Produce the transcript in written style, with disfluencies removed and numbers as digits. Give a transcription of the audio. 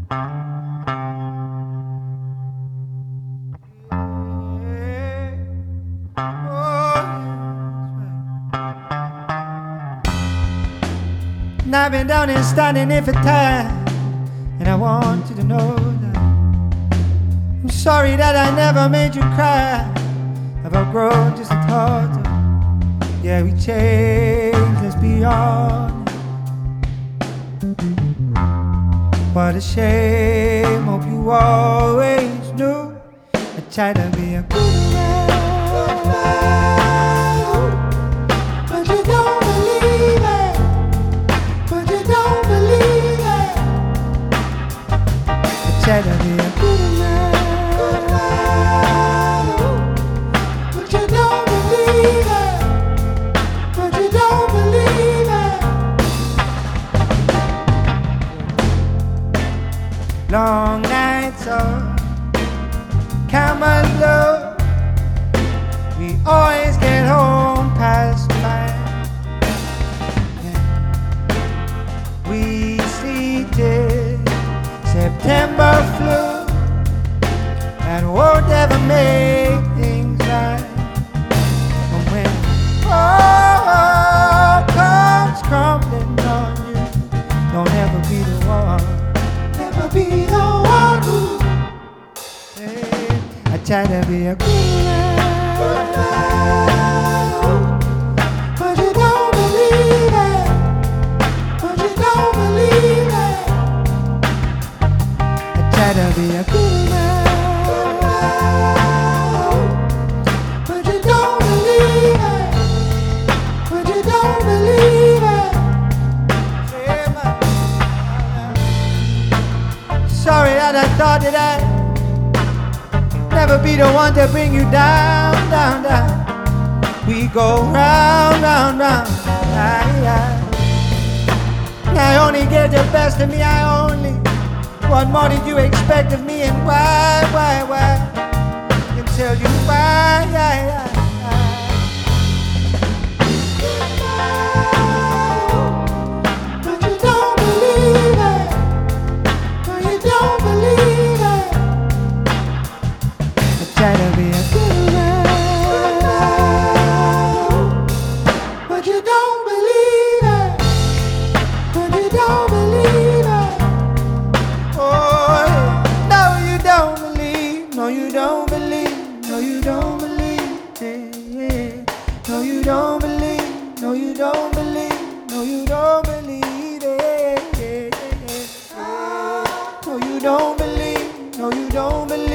And I've been down and standing here for time, and I want you to know that I'm sorry that I never made you cry. I've outgrown just the thought of, yeah, we changed, let's be honest. What a shame, hope you always knew I tried to be a good man, but you don't believe it, but you don't believe it. I tried to be a good man, but you don't believe it, but you don't believe it. Long nights of Camelot, we always get home past 5. Yeah. We sleep till September flu, and won't ever make things right. And when all comes crumbling on you, don't ever be the one, never be the one who I try to be a good man, but you don't believe it, but you don't believe it. I try to be a good man, but you don't believe it, but you don't believe it. Sorry that I thought that I'd never be the one to bring you down, down, down. We go round, round, round. I only get the best of me, I only. What more did you expect of me, and why? I can tell you why. But you don't believe it, but you don't believe it. Try to be a good man, but you don't believe it, but you don't believe it. Oh, no you don't believe, no you don't believe, no you don't believe it. No you don't believe, no you don't believe, no you don't believe it. No you don't believe, no you don't believe.